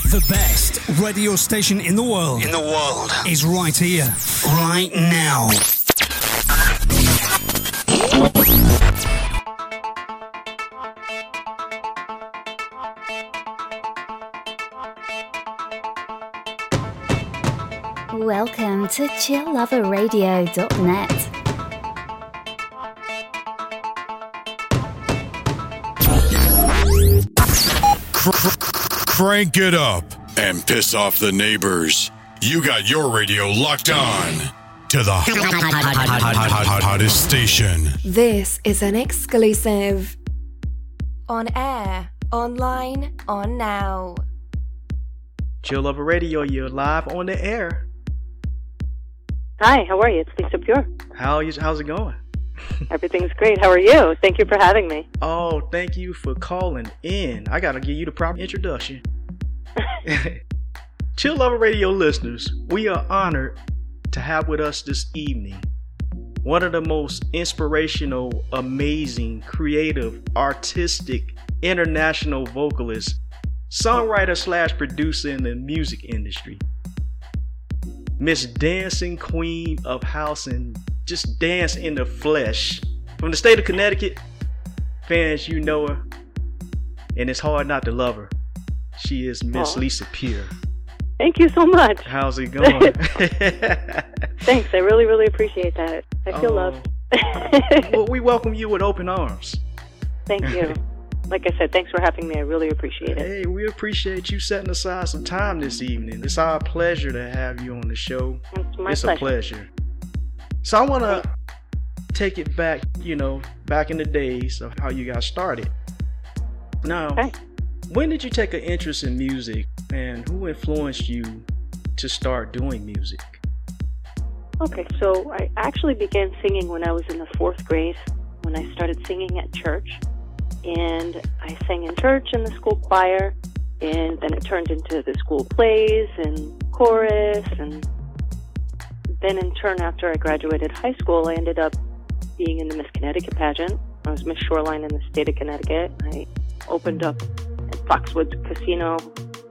The best radio station in the world. Is right here, right now. Welcome to chillloverradio.net. Crank it up and piss off the neighbors. You got your radio locked on to the hottest station. This is an exclusive. On air, online, on now. Chill Lover Radio, you're live on the air. Hi, how are you? It's Lisa Pure. How's it going? Everything's great. How are you? Thank you for having me. Oh, thank you for calling in. I gotta give you the proper introduction. Chill Lover Radio listeners, we are honored to have with us this evening one of the most inspirational, amazing, creative, artistic, international vocalists, songwriter / producer in the music industry. Miss Dancing Queen of House and just dance in the flesh. From the state of Connecticut, fans, you know her, and it's hard not to love her. She is Miss Lisa Pure. Thank you so much. How's it going? Thanks, I really, really appreciate that. I feel loved. Well, we welcome you with open arms. Thank you. Like I said, thanks for having me. I really appreciate it. Hey, we appreciate you setting aside some time this evening. It's our pleasure to have you on the show. It's a pleasure. So I want to take it back, back in the days of how you got started. Now, when did you take an interest in music, and who influenced you to start doing music? Okay, so I actually began singing when I was in the 4th grade, when I started singing at church. And I sang in church in the school choir, and then it turned into the school plays and chorus, and then in turn, after I graduated high school, I ended up being in the Miss Connecticut pageant. I was Miss Shoreline in the state of Connecticut. I opened up at Foxwoods Casino,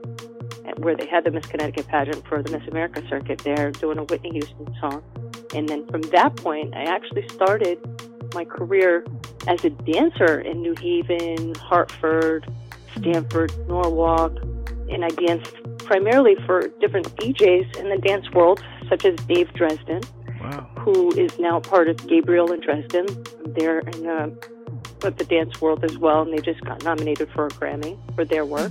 where they had the Miss Connecticut pageant for the Miss America circuit there, doing a Whitney Houston song. And then from that point, I actually started my career as a dancer in New Haven, Hartford, Stamford, Norwalk, and I danced primarily for different DJs in the dance world, such as Dave Dresden, who is now part of Gabriel and Dresden. They're in the dance world as well, and they just got nominated for a Grammy for their work.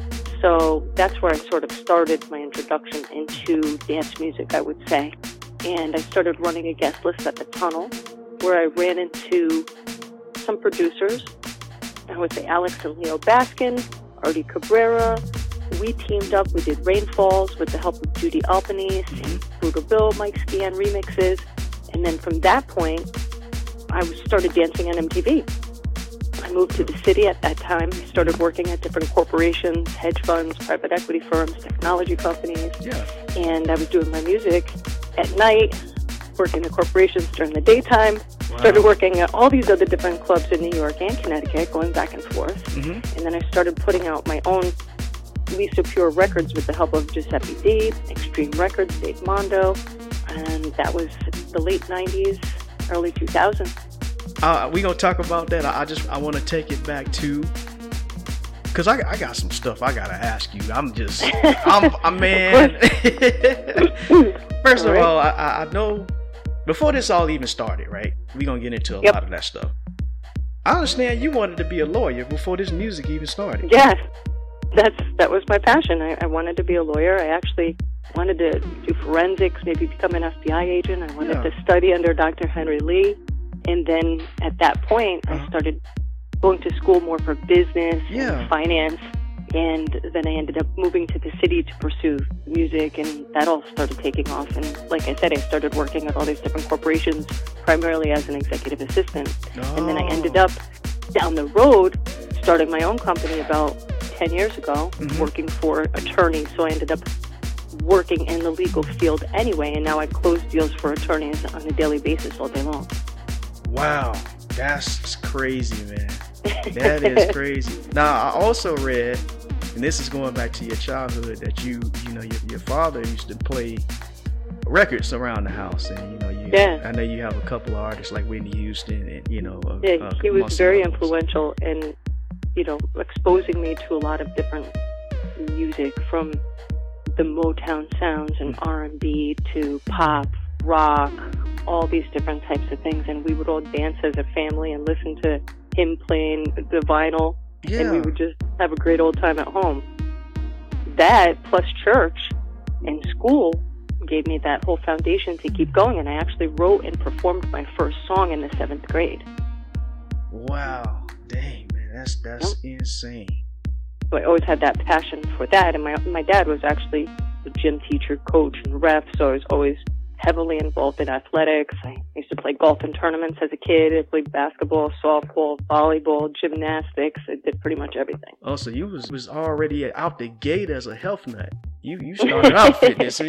So that's where I sort of started my introduction into dance music, I would say. And I started running a guest list at the Tunnel, where I ran into some producers. I would say Alex and Leo Baskin, Artie Cabrera. We teamed up. We did Rainfalls with the help of Judy Albanese, Brutal Bill, Mike Skian remixes. And then from that point, I started dancing on MTV. I moved to the city at that time. I started working at different corporations, hedge funds, private equity firms, technology companies. Yeah. And I was doing my music at night, working at corporations during the daytime. Started working at all these other different clubs in New York and Connecticut, going back and forth. And then I started putting out my own Lisa Pure records with the help of Giuseppe D, Extreme Records, Dave Mondo, and that was the late 90s, early 2000s. We're going to talk about that. I want to take it back to, because I got some stuff I got to ask you. I'm a man. First of all, I know, before this all even started, right? We're going to get into a lot of that stuff. I understand you wanted to be a lawyer before this music even started. Yes, that was my passion. I wanted to be a lawyer. I actually wanted to do forensics, maybe become an FBI agent. I wanted to study under Dr. Henry Lee. And then at that point, I started going to school more for business and finance. And then I ended up moving to the city to pursue music, and that all started taking off. And like I said, I started working at all these different corporations, primarily as an executive assistant. And then I ended up down the road starting my own company about 10 years ago, working for attorneys. So I ended up working in the legal field anyway, and now I close deals for attorneys on a daily basis all day long. Wow, that's crazy, man. That is crazy. Now, I also read And this is going back to your childhood that you know, your father used to play records around the house, and I know you have a couple of artists like Whitney Houston, and he was very influential in exposing me to a lot of different music, from the Motown sounds and R&B to pop, rock, all these different types of things. And we would all dance as a family and listen to him playing the vinyl, and we would just have a great old time at home. That plus church and school gave me that whole foundation to keep going, and I actually wrote and performed my first song in the 7th grade. Wow, dang, man, that's insane. So I always had that passion for that, and my dad was actually a gym teacher, coach, and ref, so I was always heavily involved in athletics. I used to play golf in tournaments as a kid. I played basketball, softball, volleyball, gymnastics. I did pretty much everything. Oh, so you was already out the gate as a health nut. You started out fitness.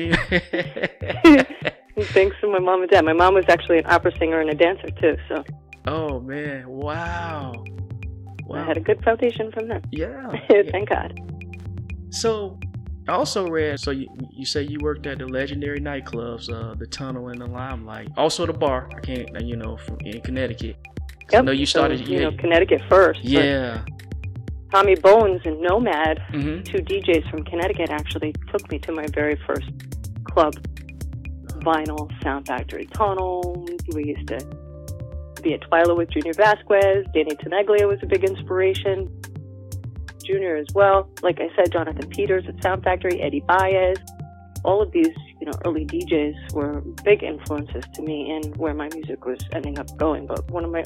Thanks to my mom and dad. My mom was actually an opera singer and a dancer too. So. Oh man! Wow. I had a good foundation from them. Yeah. Thank God. So, I also read. So you say you worked at the legendary nightclubs, the Tunnel and the Limelight. Also the bar. I can't. From in Connecticut. Yep. I know you started. So, Connecticut first. Yeah. Tommy Bones and Nomad, mm-hmm. 2 DJs from Connecticut, actually took me to my very first club, Vinyl, Sound Factory Tunnel. We used to be at Twyla with Junior Vasquez. Danny Tenaglia was a big inspiration. Junior as well. Like I said, Jonathan Peters at Sound Factory, Eddie Baez. All of these, early DJs were big influences to me in where my music was ending up going. But one of my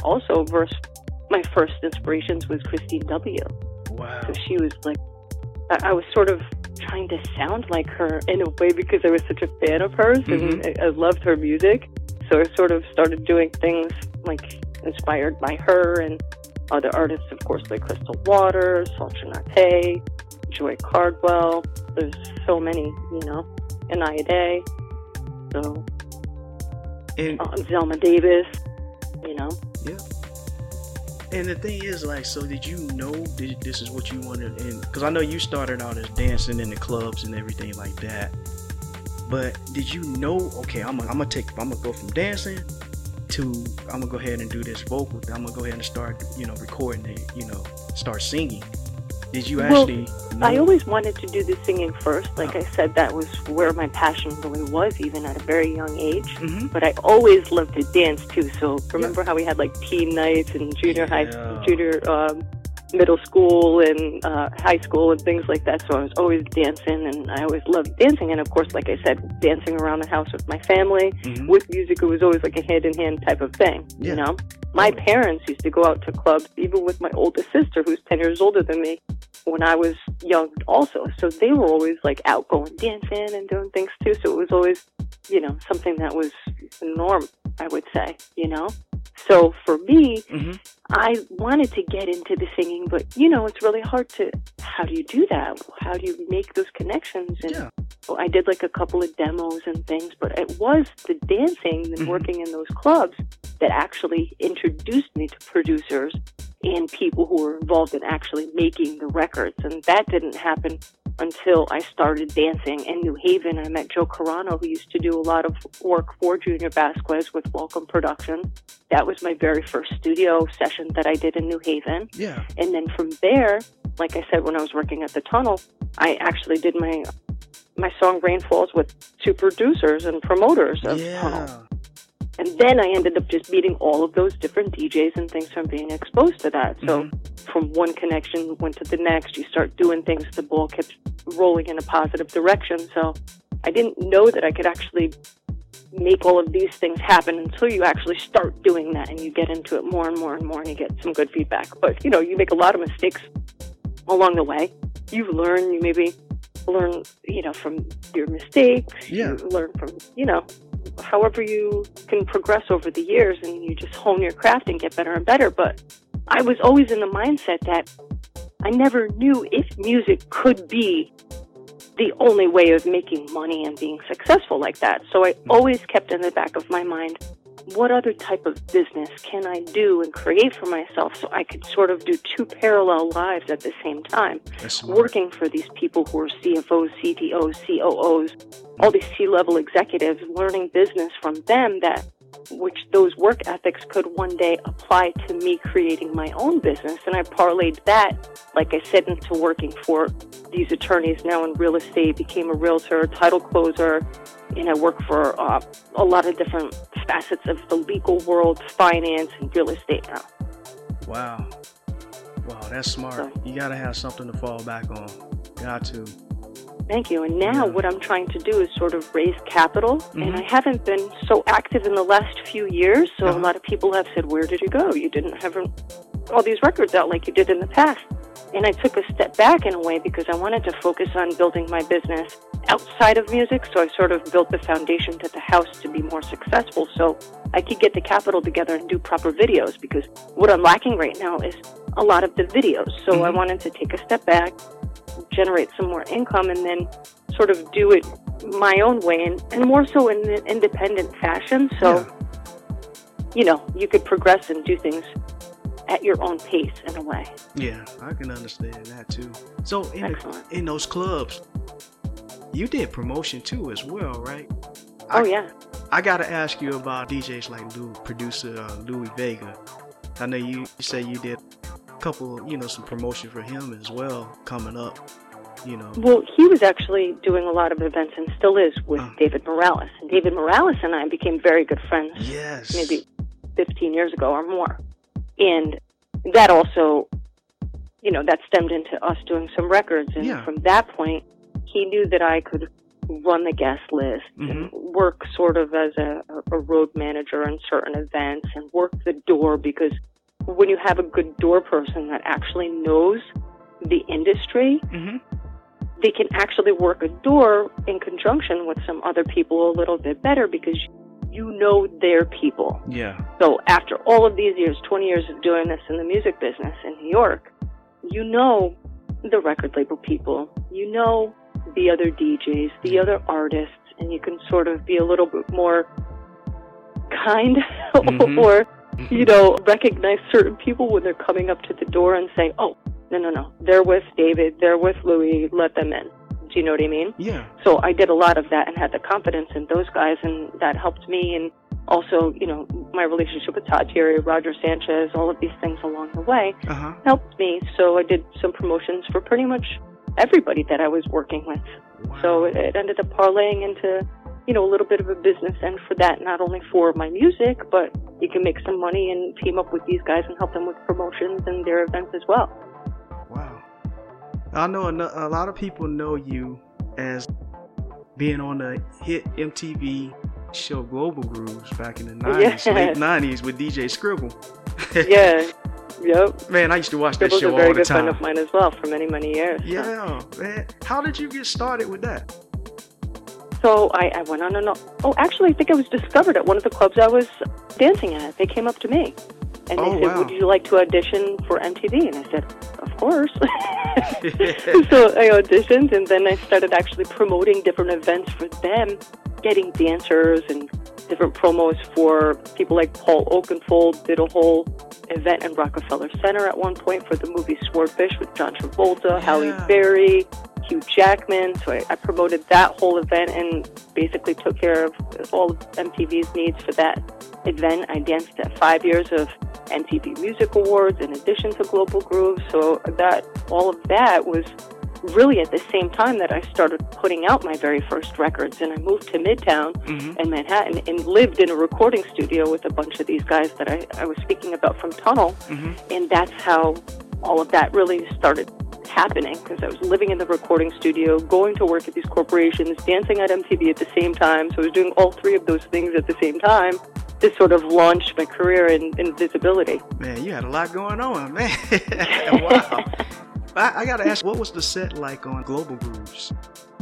first inspirations was Christine W. Wow. So she was like, I was sort of trying to sound like her in a way because I was such a fan of hers, mm-hmm. and I loved her music. So I sort of started doing things like inspired by her, and other artists, of course, like Crystal Waters, Saltrinate, Joy Cardwell. There's so many, Anaya Day. So, and Zelma Davis, Yeah. And the thing is, so did you know this is what you wanted? Because I know you started out as dancing in the clubs and everything like that. But did you know, okay, I'm gonna go from dancing to I'm gonna go ahead and do this vocal. I'm gonna go ahead and start, recording it, start singing. Did you actually know? I always wanted to do the singing first. Like I said, that was where my passion really was, even at a very young age. Mm-hmm. But I always loved to dance too. So remember how we had like teen nights and junior middle school and high school and things like that. So I was always dancing, and I always loved dancing. And of course, like I said, dancing around the house with my family, mm-hmm. with music, it was always like a hand-in-hand type of thing, My parents used to go out to clubs, even with my oldest sister, who's 10 years older than me, when I was young also. So they were always like out going dancing and doing things too. So it was always, something that was the norm, I would say, So for me, mm-hmm. I wanted to get into the singing, but, it's really hard how do you do that? How do you make those connections? And I did like a couple of demos and things, but it was the dancing and mm-hmm. working in those clubs that actually introduced me to producers and people who were involved in actually making the records. And that didn't happen until I started dancing in New Haven. I met Joe Carano, who used to do a lot of work for Junior Vasquez with Welcome Productions. That was my very first studio session that I did in New Haven. Yeah. And then from there, like I said, when I was working at the Tunnel, I actually did my song Rain Falls with 2 producers and promoters of Tunnel. And then I ended up just meeting all of those different DJs and things from being exposed to that. So from one connection went to the next. You start doing things, the ball kept rolling in a positive direction. So I didn't know that I could actually make all of these things happen until you actually start doing that and you get into it more and more and more and you get some good feedback. But, you make a lot of mistakes along the way. You maybe learn, from your mistakes. Yeah. You learn from, however you can progress over the years, and you just hone your craft and get better and better. But I was always in the mindset that I never knew if music could be the only way of making money and being successful like that. So I always kept in the back of my mind, what other type of business can I do and create for myself so I could sort of do two parallel lives at the same time. Working for these people who are CFOs, CTOs, COOs, all these C-level executives, learning business from them, which those work ethics could one day apply to me creating my own business. And I parlayed that, like I said, into working for these attorneys now in real estate, became a realtor, title closer, and I work for a lot of different facets of the legal world, finance, and real estate now. Wow, that's smart. So, you got to have something to fall back on. Got to. Thank you. And now what I'm trying to do is sort of raise capital. And I haven't been so active in the last few years. So a lot of people have said, where did you go? You didn't have all these records out like you did in the past. And I took a step back in a way because I wanted to focus on building my business outside of music. So I sort of built the foundation to the house to be more successful so I could get the capital together and do proper videos, because what I'm lacking right now is a lot of the videos. So I wanted to take a step back, generate some more income, and then sort of do it my own way and more so in an independent fashion. So, you could progress and do things at your own pace in a way. Yeah, I can understand that too. So in those clubs, you did promotion too as well, right? I got to ask you about DJs like producer Louis Vega. I know you say you did a couple, some promotion for him as well coming up, Well, he was actually doing a lot of events and still is with David Morales. And David Morales and I became very good friends. Yes. Maybe 15 years ago or more. And that also, that stemmed into us doing some records. And from that point, he knew that I could run the guest list and work sort of as a road manager in certain events and work the door, because when you have a good door person that actually knows the industry, they can actually work a door in conjunction with some other people a little bit better because you know their people. Yeah. So after all of these years, 20 years of doing this in the music business in New York, you know the record label people, you know the other DJs, the other artists, and you can sort of be a little bit more kind or, recognize certain people when they're coming up to the door and say, oh, no, they're with David, they're with Louis, let them in. Do you know what I mean? Yeah. So I did a lot of that and had the confidence in those guys, and that helped me. And also, my relationship with Todd Terry, Roger Sanchez, all of these things along the way helped me. So I did some promotions for pretty much everybody that I was working with. Wow. So it ended up parlaying into, a little bit of a business end for that, not only for my music, but you can make some money and team up with these guys and help them with promotions and their events as well. Wow. I know a lot of people know you as being on the hit MTV show Global Grooves back in the 90s, late 90s with DJ Scribble. Yeah. Yep. Man, I used to watch that show all the time. Scribble's a very good friend of mine as well for many, many years. Yeah, man. How did you get started with that? So I went on and on. Oh, actually, I think I was discovered at one of the clubs I was dancing at. They came up to me. And they said, would you like to audition for MTV? And I said, of course. So I auditioned, and then I started actually promoting different events for them, getting dancers and different promos for people like Paul Oakenfold. Did a whole event in Rockefeller Center at one point for the movie Swordfish with John Travolta, Halle Berry, Hugh Jackman. So I promoted that whole event and basically took care of all of MTV's needs for that event. I danced at 5 years of MTV Music Awards in addition to Global Grooves. So all of that was really at the same time that I started putting out my very first records. And I moved to Midtown in Manhattan and lived in a recording studio with a bunch of these guys that I was speaking about from Tunnel. And that's how all of that really started happening, because I was living in the recording studio, going to work at these corporations, dancing at MTV at the same time. So I was doing all three of those things at the same time to sort of launch my career in visibility. Man, you had a lot going on, man. Wow. I got to ask, what was the set like on Global Grooves?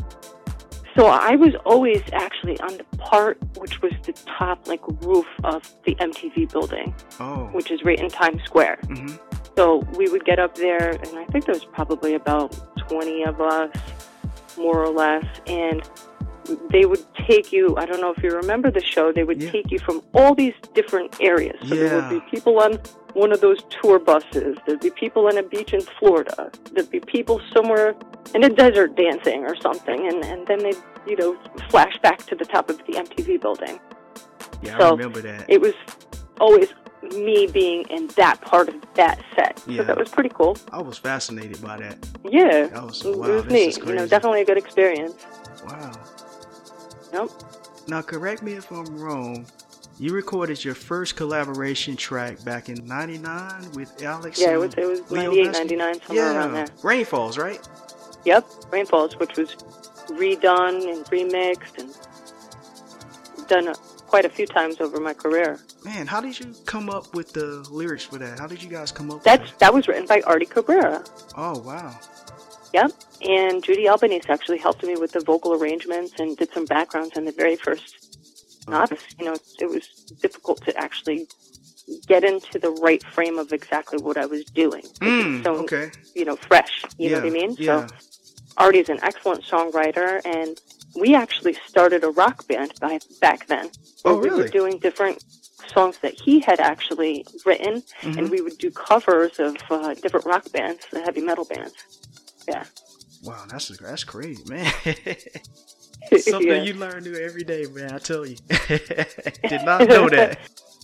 So I was always actually on the part which was the top roof of the MTV building, which is right in Times Square. So we would get up there, and I think there was probably about 20 of us, more or less, and they would take you, I don't know if you remember the show, they would take you from all these different areas. So there would be people on one of those tour buses. There'd be people on a beach in Florida. There'd be people somewhere in a desert dancing or something. And then they'd, flash back to the top of the MTV building. Yeah, so I remember that. It was always me being in that part of that set. Yeah. So that was pretty cool. I was fascinated by that. Yeah. That was, it wow, was this neat. is crazy. Definitely a good experience. Wow. Yep. Now, correct me if I'm wrong. You recorded your first collaboration track back in '99 with Alex. Yeah, it was 98, 99, somewhere around there. Rainfalls, right? Yep, Rainfalls, which was redone and remixed and done quite a few times over my career. Man, how did you come up with the lyrics for that? How did you guys come up with that? That was written by Artie Cabrera. Oh, wow. Yep, and Judy Albanese actually helped me with the vocal arrangements and did some backgrounds on the very first novice. It was difficult to actually get into the right frame of exactly what I was doing. Okay. Fresh, you know what I mean? Yeah. So Artie's an excellent songwriter, and we actually started a rock band back then. Oh, really? We were doing different songs that he had actually written, and we would do covers of different rock bands, the heavy metal bands. Yeah. Wow, that's crazy, man. Something you learn new every day, man. I tell you. Did not know that.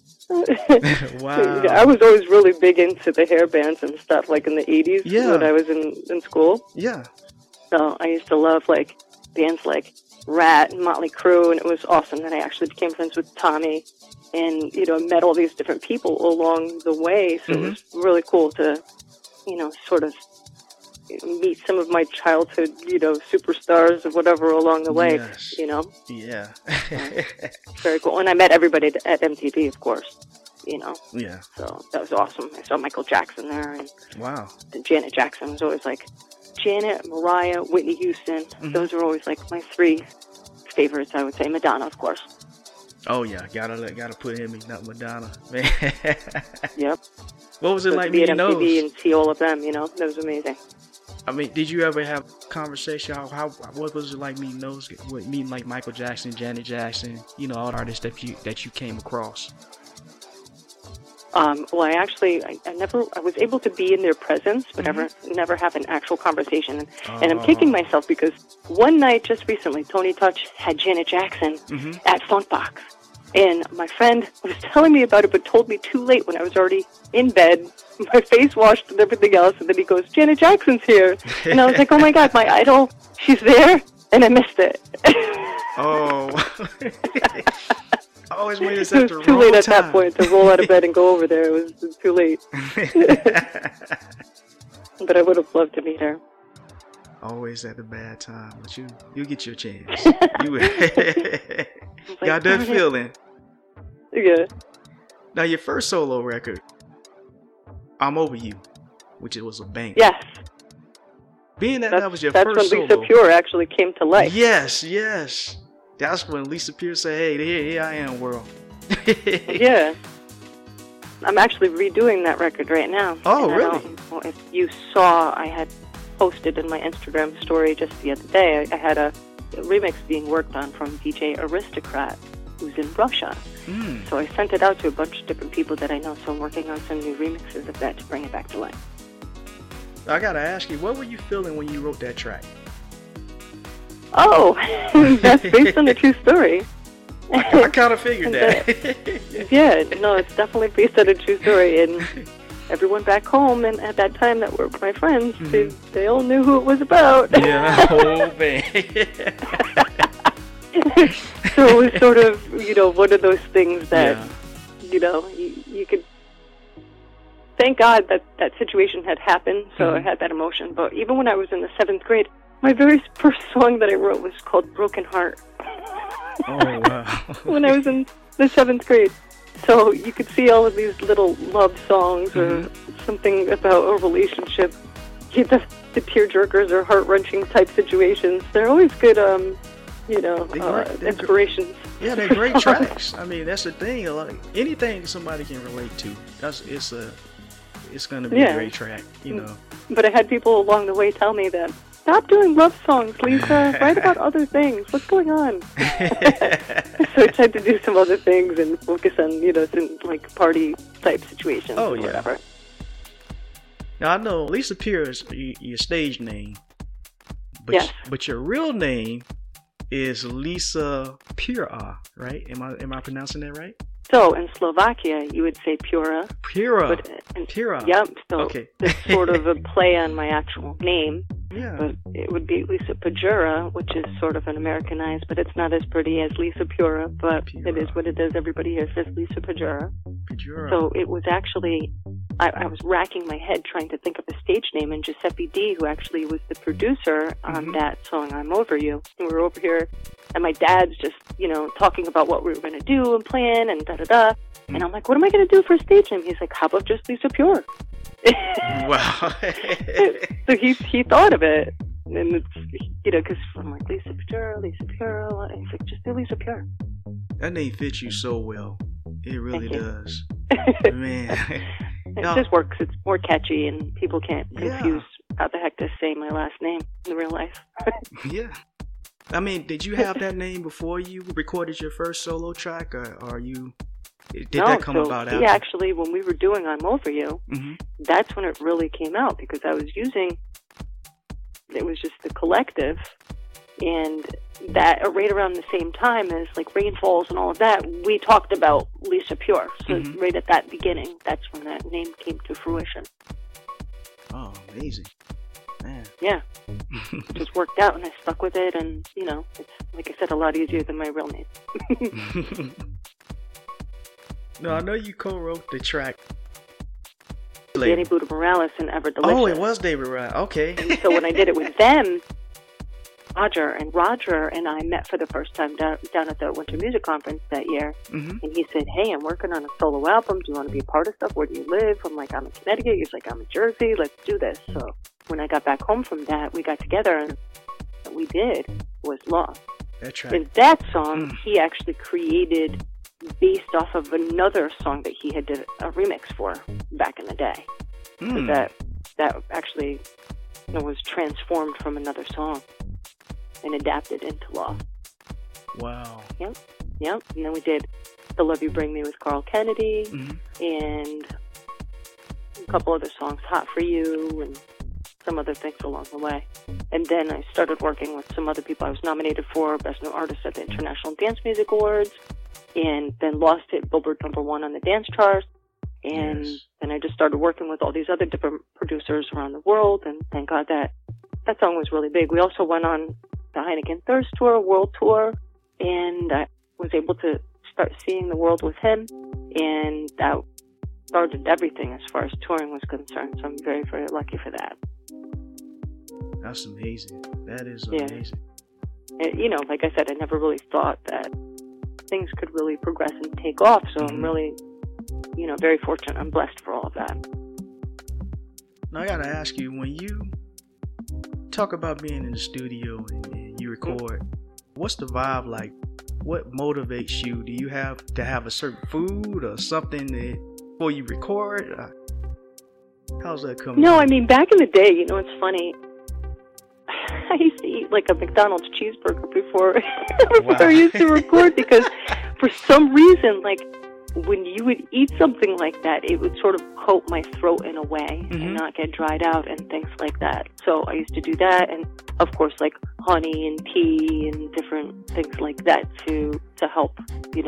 Wow. I was always really big into the hair bands and stuff, like in the 80s when I was in school. Yeah. So I used to love like bands like Rat and Motley Crue, and it was awesome that I actually became friends with Tommy and, met all these different people along the way. So it was really cool to, sort of meet some of my childhood, superstars or whatever along the way, Yeah. Very cool. And I met everybody at MTV, of course, Yeah. So that was awesome. I saw Michael Jackson there, and Wow. Janet Jackson was always like, Janet, Mariah, Whitney Houston. Those are always like my three favorites, I would say. Madonna, of course. Oh yeah, gotta put him in, not Madonna, man. Yep. What was it like to be at meeting MTV those? and see all of them? That was amazing. I mean, did you ever have conversation? What was it like meeting those? Meeting like Michael Jackson, Janet Jackson, all the artists that you came across? Well, I was able to be in their presence, but never have an actual conversation. And I'm kicking myself because one night just recently, Tony Touch had Janet Jackson at Funkbox. And my friend was telling me about it, but told me too late when I was already in bed, my face washed and everything else. And then he goes, Janet Jackson's here. And I was like, oh my God, my idol, she's there. And I missed it. Oh. I always made this it at the was too wrong late at time. that point to roll out of bed and go over there. It was too late. But I would have loved to meet her. Always at the bad time, but you get your chance. You got that feeling. Yeah. Now your first solo record, I'm Over You, which it was a banger. Yes. Being that was your first That's when Lisa solo. Pure actually came to life. Yes. That's when Lisa Pure said, hey, here I am, world. Yeah. I'm actually redoing that record right now. Oh, and really? I don't know if you saw, I had posted in my Instagram story just the other day, I had a remix being worked on from DJ Aristocrat, who's in Russia. So I sent it out to a bunch of different people that I know, so I'm working on some new remixes of that to bring it back to life. I gotta ask you, what were you feeling when you wrote that track? Oh, that's based on a true story. I kind of figured that. Yeah, no, it's definitely based on a true story, and everyone back home and at that time that were my friends, they all knew who it was about. Yeah, oh man. So it was sort of, one of those things that, you could thank God that situation had happened, so I had that emotion. But even when I was in the 7th grade, my very first song that I wrote was called Broken Heart. Oh, wow. When I was in the 7th grade. So you could see all of these little love songs or something about a relationship. The tearjerkers or heart-wrenching type situations. They're always good, inspirations. Yeah, they're great tracks. I mean, that's the thing. Like, anything somebody can relate to, it's going to be a great track, But I had people along the way tell me that stop doing love songs, Lisa. Write about other things. What's going on? So I tried to do some other things and focus on, some like party type situations or whatever. Now, I know Lisa Pure is your stage name. But yes. But your real name is Lisa Pura, right? Am I pronouncing that right? So in Slovakia, you would say Pura. Pura. Pura. Yep. So okay. It's sort of a play on my actual name. Yeah. But it would be Lisa Pajura, which is sort of an Americanized, but it's not as pretty as Lisa Pura, but Pura. It is what it is. Everybody here says Lisa Pajura. Pajura. So it was actually, I was racking my head trying to think of a stage name, and Giuseppe D, who actually was the producer on that song, I'm Over You. And we were over here, and my dad's just, talking about what we were going to do and plan and da-da-da. And I'm like, what am I going to do for a stage name? He's like, how about just Lisa Pure? Wow. So he thought of it, and it's, because I'm like, Lisa Pure. He's like, just do Lisa Pure. That name fits you so well. It really does. Man. It just works. It's more catchy, and people can't confuse how the heck to say my last name in real life. Yeah. I mean, did you have that name before you recorded your first solo track, or did that come about after? Yeah, actually, when we were doing I'm Over You, that's when it really came out, because I was using, it was just the collective, and that right around the same time as like Rainfalls and all of that, we talked about Lisa Pure. So right at that beginning, that's when that name came to fruition. Oh, amazing. Man. Yeah. It just worked out, and I stuck with it, and, it's, like I said, a lot easier than my real name. No, I know you co-wrote the track. Danny Buddha Morales and Ever Delicious. Oh, it was David Ryan. Okay. And so when I did it with them, Roger and I met for the first time down at the Winter Music Conference that year. And he said, hey, I'm working on a solo album. Do you want to be a part of stuff? Where do you live? I'm like, I'm in Connecticut. He's like, I'm in Jersey. Let's do this. So when I got back home from that, we got together, and what we did was Lost. That's right. And that song, he actually created based off of another song that he had did a remix for back in the day. So that actually was transformed from another song and adapted into Lost. Wow. Yep. And then we did The Love You Bring Me with Carl Kennedy, and a couple other songs, Hot For You, and some other things along the way. And then I started working with some other people. I was nominated for Best New Artist at the International Dance Music Awards, and then Lost hit Billboard #1 on the dance chart. And then I just started working with all these other different producers around the world, and thank God that song was really big. We also went on the Heineken Thirst Tour, World Tour, and I was able to start seeing the world with him, and that started everything as far as touring was concerned. So I'm very, very lucky for that. That's amazing. That is amazing. And, like I said, I never really thought that things could really progress and take off. So I'm really, very fortunate. I'm blessed for all of that. Now I gotta ask you, when you talk about being in the studio and you record, what's the vibe like? What motivates you? Do you have to have a certain food or something before you record? How's that coming? No, I mean, back in the day, it's funny. I used to eat like a McDonald's cheeseburger before I used to record, because for some reason, like, when you would eat something like that, it would sort of coat my throat in a way and not get dried out and things like that. So I used to do that, and of course, like honey and tea and different things like that to help,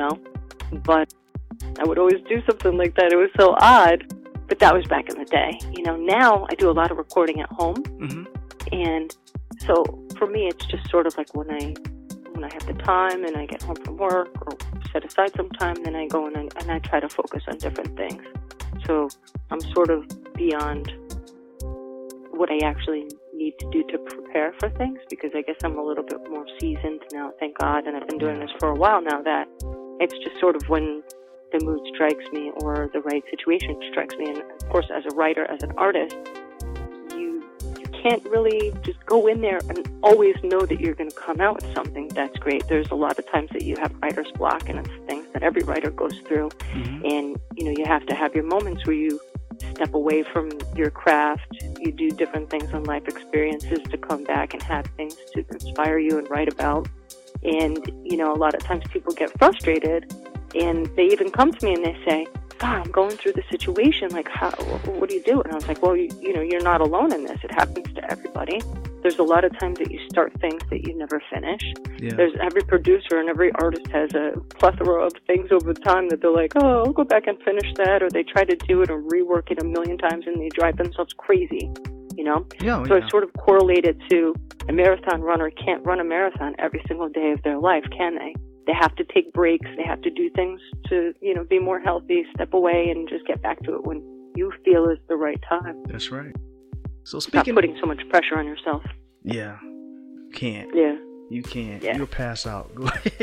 But I would always do something like that. It was so odd, but that was back in the day. Now I do a lot of recording at home, and so for me, it's just sort of like when I have the time and I get home from work or set aside some time, then I go in and I try to focus on different things. So I'm sort of beyond what I actually need to do to prepare for things, because I guess I'm a little bit more seasoned now, thank God, and I've been doing this for a while now, that it's just sort of when the mood strikes me or the right situation strikes me. And of course, as a writer, as an artist, you can't really just go in there and always know that you're going to come out with something that's great. There's a lot of times that you have writer's block, and it's things that every writer goes through. And, you have to have your moments where you step away from your craft you do different things on life experiences to come back and have things to inspire you and write about. And, you know, a lot of times people get frustrated, and they even come to me and they say, God, I'm going through this situation. Like, what do you do? And I was like, well, you know, you're not alone in this. It happens to everybody. There's a lot of times that you start things that you never finish. Yeah. There's every producer and every artist has a plethora of things over time that they're like, oh, I'll go back and finish that. Or they try to do it or rework it a million times and they drive themselves crazy, you know? Yeah, so it's sort of correlated to a marathon runner can't run a marathon every single day of their life, can they? They have to take breaks. They have to do things to, you know, be more healthy, step away, and just get back to it when you feel is the right time. That's right. So speaking, not putting so much pressure on yourself. Yeah, can't. Yeah, you can't. Yeah. You'll pass out.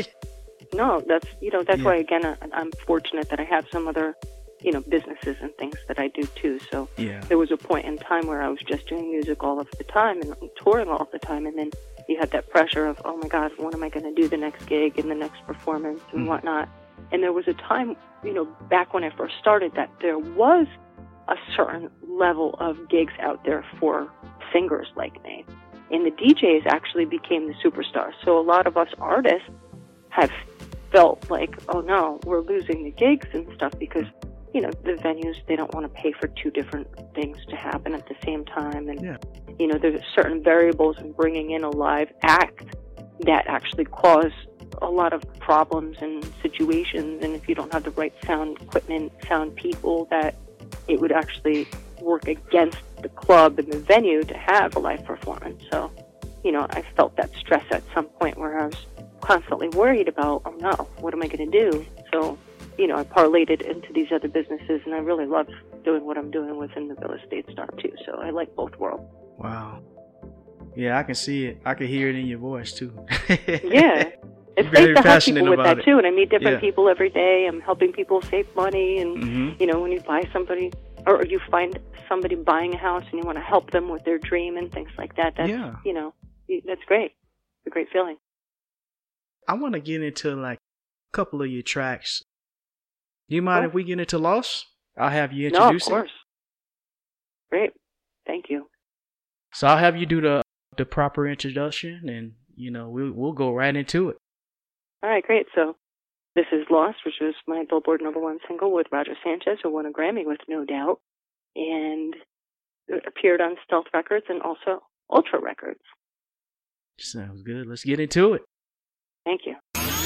No, that's why again I'm fortunate that I have some other, you know, businesses and things that I do too. So there was a point in time where I was just doing music all of the time and touring all of the time, and then you had that pressure of, oh my God, when am I going to do the next gig and the next performance and whatnot? And there was a time, you know, back when I first started that there was a certain level of gigs out there for singers like me. And the DJs actually became the superstars. So a lot of us artists have felt like, oh no, we're losing the gigs and stuff because, you know, the venues, they don't want to pay for two different things to happen at the same time. And, you know, there's certain variables in bringing in a live act that actually cause a lot of problems and situations. And if you don't have the right sound equipment, sound people, that it would actually work against the club and the venue to have a live performance. So, you know, I felt that stress at some point where I was constantly worried about, oh no, what am I going to do? So, you know, I parlayed it into these other businesses, and I really love doing what I'm doing within the Real Estate Star too. So I like both worlds. Wow. Yeah, I can see it. I can hear it in your voice too. Yeah. It's very nice to help passionate people with about that it. too. And I meet different people every day. I'm helping people save money. And, you know, when you buy somebody or you find somebody buying a house and you want to help them with their dream and things like that, that's, you know, that's great. It's a great feeling. I want to get into like a couple of your tracks. Do you mind if we get into Lost? I'll have you introduce it. No, of course. Great. Thank you. So I'll have you do the proper introduction, and, you know, we'll go right into it. All right, great. So this is Lost, which was my Billboard #1 single with Roger Sanchez, who won a Grammy with No Doubt, and it appeared on Stealth Records and also Ultra Records. Sounds good. Let's get into it. Thank you.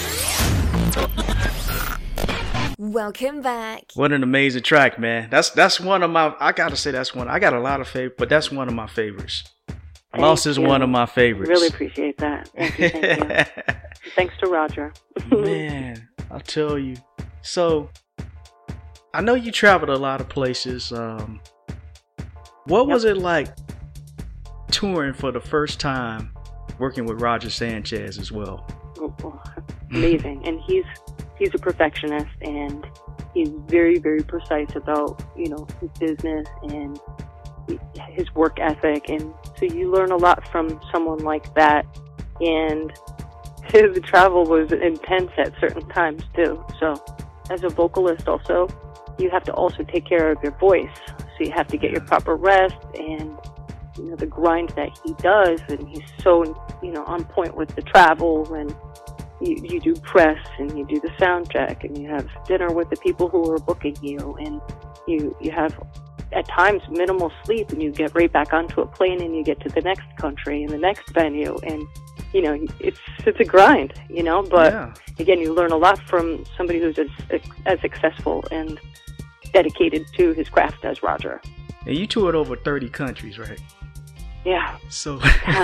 Welcome back. What an amazing track, man. That's one of my, I gotta say that's one, I got a lot of favorites, but that's one of my favorites. Lost is one of my favorites. Really appreciate that. Thank you. Thanks to Roger. Man, I'll tell you. So, I know you traveled a lot of places. What was it like touring for the first time, working with Roger Sanchez as well? Amazing. And he's a perfectionist, and he's very, very precise about, you know, his business and his work ethic. And so you learn a lot from someone like that. And his travel was intense at certain times too. So as a vocalist also, you have to also take care of your voice. So you have to get your proper rest, and, you know, the grind that he does, and he's so, you know, on point with the travel, and you do press, and you do the sound check, and you have dinner with the people who are booking you, and you have at times minimal sleep, and you get right back onto a plane, and you get to the next country and the next venue, and, you know, it's a grind, you know, but again, you learn a lot from somebody who's as successful and dedicated to his craft as Roger. And you toured over 30 countries, right? Yeah. So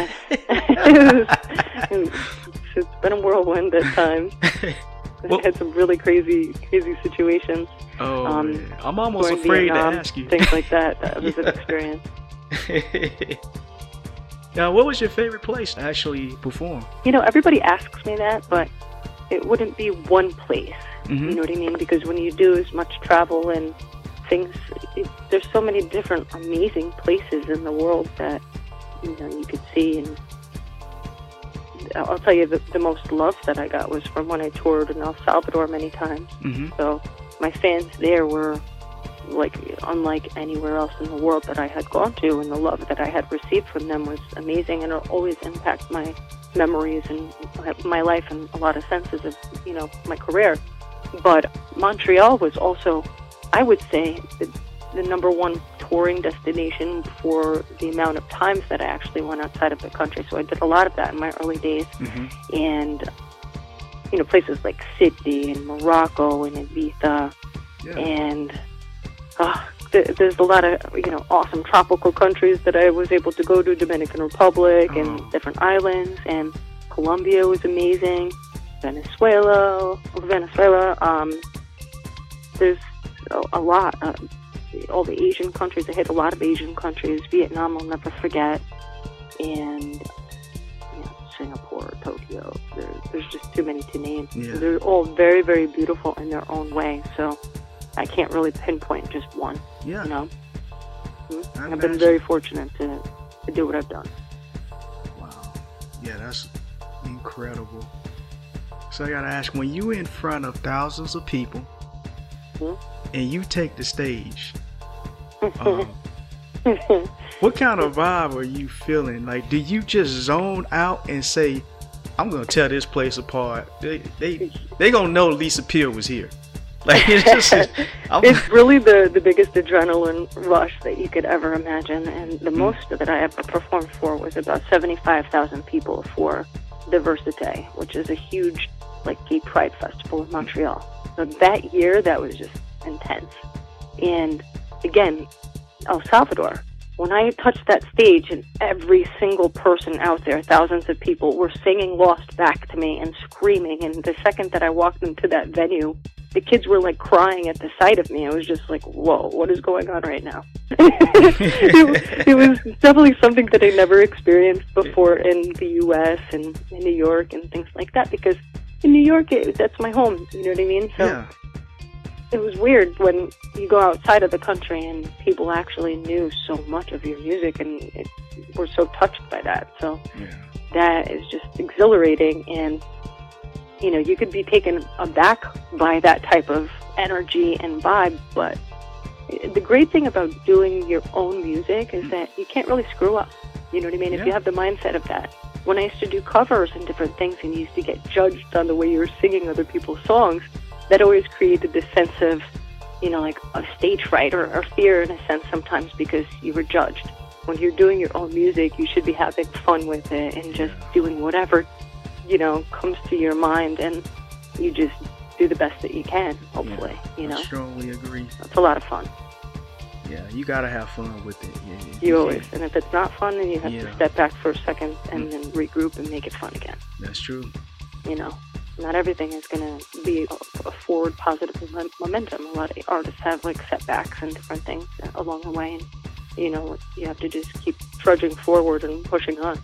it's been a whirlwind at times. Well, had some really crazy situations. Oh, man. I'm almost afraid Vietnam, to ask you. Things like that. That was an experience. Now, what was your favorite place to actually perform? You know, everybody asks me that, but it wouldn't be one place. You know what I mean? Because when you do as much travel and things, there's so many different amazing places in the world that, you know, you could see. And I'll tell you, the most love that I got was from when I toured in El Salvador many times. So my fans there were like unlike anywhere else in the world that I had gone to, and the love that I had received from them was amazing, and it'll always impact my memories and my life in a lot of senses of, you know, my career. But Montreal was also, I would say, the number one touring destination for the amount of times that I actually went outside of the country. So I did a lot of that in my early days. And, you know, places like Sydney and Morocco and Ibiza. And there's a lot of, you know, awesome tropical countries that I was able to go to, Dominican Republic and different islands. And Colombia was amazing. Venezuela. There's a lot. All the Asian countries. I hit a lot of Asian countries. Vietnam, I'll never forget. And, you know, Singapore, Tokyo. There's just too many to name. They're all very, very beautiful in their own way. So I can't really pinpoint just one. You know? I've been very fortunate to do what I've done. Wow. Yeah, that's incredible. So I gotta ask, when you in front of thousands of people and you take the stage, what kind of vibe are you feeling? Like, do you just zone out and say, I'm gonna tear this place apart? They gonna know Lisa Peel was here. Like, it's really the biggest adrenaline rush that you could ever imagine. And the most that I ever performed for was about 75,000 people for the Versate, which is a huge, like, gay pride festival in Montreal. So that year, that was just intense. And again, El Salvador, when I touched that stage and every single person out there, thousands of people, were singing Lost back to me and screaming, and the second that I walked into that venue, the kids were like crying at the sight of me. I was just like, whoa, what is going on right now? It was definitely something that I never experienced before in the U.S. and in New York and things like that, because in New York, that's my home, you know what I mean? So it was weird when you go outside of the country and people actually knew so much of your music and were so touched by that. So that is just exhilarating, and you know, you could be taken aback by that type of energy and vibe, but the great thing about doing your own music is that you can't really screw up. You know what I mean? If you have the mindset of that. When I used to do covers and different things and you used to get judged on the way you were singing other people's songs, that always created this sense of, you know, like a stage fright or fear in a sense sometimes because you were judged. When you're doing your own music, you should be having fun with it and just doing whatever, you know, comes to your mind, and you just do the best that you can, hopefully, you know. I strongly agree. It's a lot of fun. Yeah, you gotta have fun with it. You always, and if it's not fun, then you have to step back for a second and then regroup and make it fun again. That's true. You know, not everything is going to be a forward positive momentum. A lot of artists have like setbacks and different things along the way, and you know, you have to just keep trudging forward and pushing on.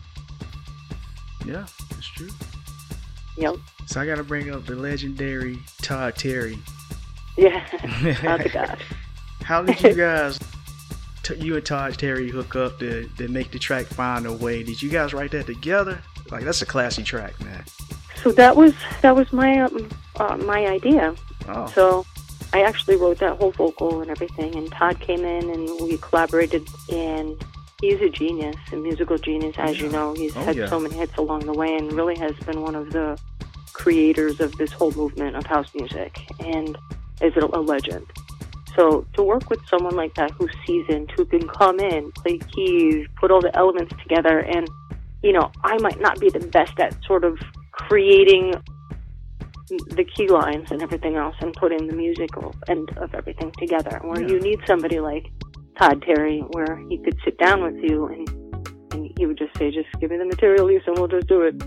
Yeah, that's true. Yep. So I gotta bring up the legendary Todd Terry. Yeah, oh the gosh. How did you guys, you and Todd Terry, hook up to make the track Find a Way? Did you guys write that together? Like, that's a classy track, man. So that was my my idea. Oh. So I actually wrote that whole vocal and everything, and Todd came in and we collaborated, and he's a genius, a musical genius, as you know. He's had so many hits along the way and really has been one of the creators of this whole movement of house music, and is a legend. So to work with someone like that who's seasoned, who can come in, play keys, put all the elements together, and, you know, I might not be the best at sort of creating the key lines and everything else and putting the musical end of everything together, where you need somebody like Todd Terry, where he could sit down with you and he would just say, just give me the material, Lisa, and we'll just do it.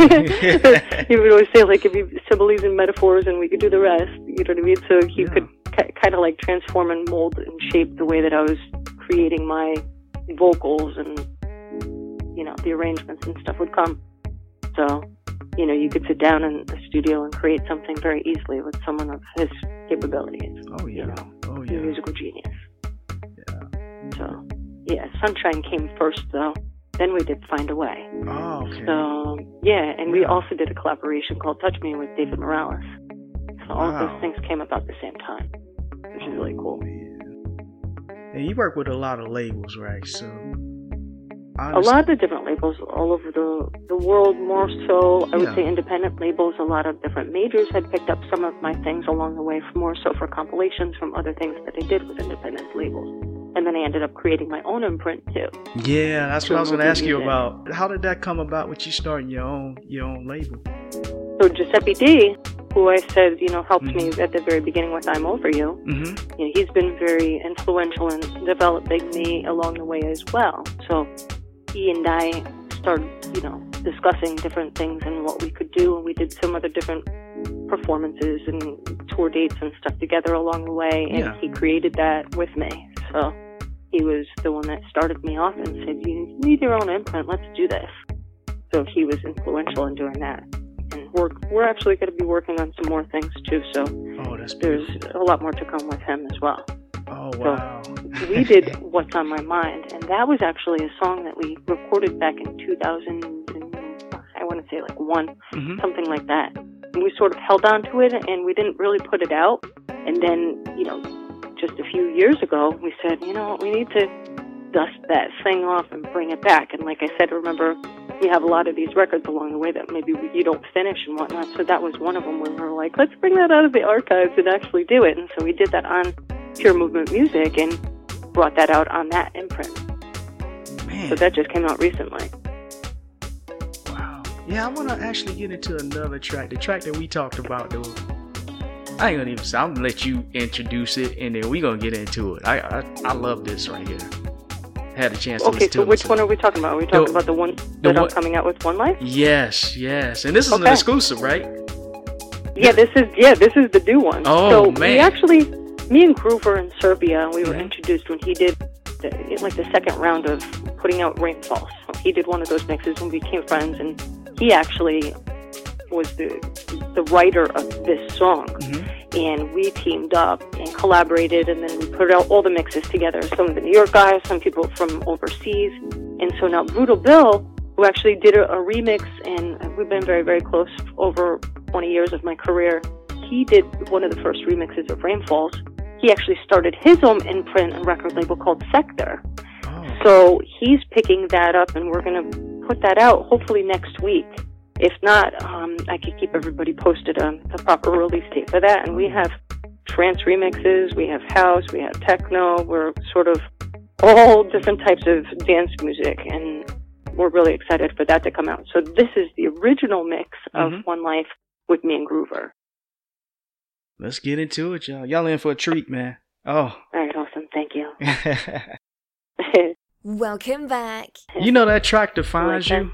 He would always say, like, give me similes and metaphors and we could do the rest, you know what I mean? So he could kind of like transform and mold and shape the way that I was creating my vocals, and, you know, the arrangements and stuff would come. So, you know, you could sit down in the studio and create something very easily with someone of his capabilities. Oh, yeah. You know, oh, yeah. A musical genius. Yeah. So, yeah, Sunshine came first, though. Then we did Find a Way. Oh, okay. So, yeah, and we also did a collaboration called Touch Me with David Morales. So all of those things came about at the same time, which is really cool. And you work with a lot of labels, right? So a lot of different labels all over the world, more so, I would say independent labels. A lot of different majors had picked up some of my things along the way, more so for compilations from other things that I did with independent labels. And then I ended up creating my own imprint too. Yeah, that's what I was going to ask you about. How did that come about with you starting your own label? So Giuseppe D, who I said, helped me at the very beginning with I'm Over You, he's been very influential in developing me along the way as well. So he and I started, discussing different things and what we could do, and we did some other different performances and tour dates and stuff together along the way, and he created that with me. So he was the one that started me off and said, you need your own imprint, let's do this. So he was influential in doing that. And we're actually going to be working on some more things too, so there's a lot more to come with him as well. Oh, wow. So we did What's on My Mind, and that was actually a song that we recorded back in 2000, I want to say like something like that. And we sort of held on to it, and we didn't really put it out. And then, just a few years ago, we said, we need to dust that thing off and bring it back. And like I said, remember, we have a lot of these records along the way that maybe you don't finish and whatnot. So that was one of them where we were like, let's bring that out of the archives and actually do it. And so we did that on Pure Movement Music and brought that out on that imprint. Man. So that just came out recently. Wow. Yeah, I want to actually get into another track. The track that we talked about, though. I ain't gonna even say. I'm gonna let you introduce it, and then we gonna get into it. I love this right here. Had a chance to listen to it. Okay, so which one are we talking about? Are we talking about the one that I'm coming out with, One Life? Yes. And this is an exclusive, right? Yeah, this is the new one. Oh, so man. We actually, me and Groover in Serbia, we were introduced when he did the second round of putting out Rainfall. So he did one of those mixes and we became friends, and he actually was the writer of this song. And we teamed up and collaborated, and then we put out all the mixes together. Some of the New York guys, some people from overseas. And so now Brutal Bill, who actually did a remix, and we've been very, very close over 20 years of my career, he did one of the first remixes of Rainfalls. He actually started his own imprint and record label called Sector. Oh. So he's picking that up, and we're going to put that out hopefully next week. If not, I could keep everybody posted on the proper release date for that. And we have trance remixes, we have house, we have techno, we're sort of all different types of dance music, and we're really excited for that to come out. So this is the original mix of One Life with me and Groover. Let's get into it, y'all. Y'all in for a treat, man. Oh. All right, awesome. Thank you. Welcome back. You know that track defines you?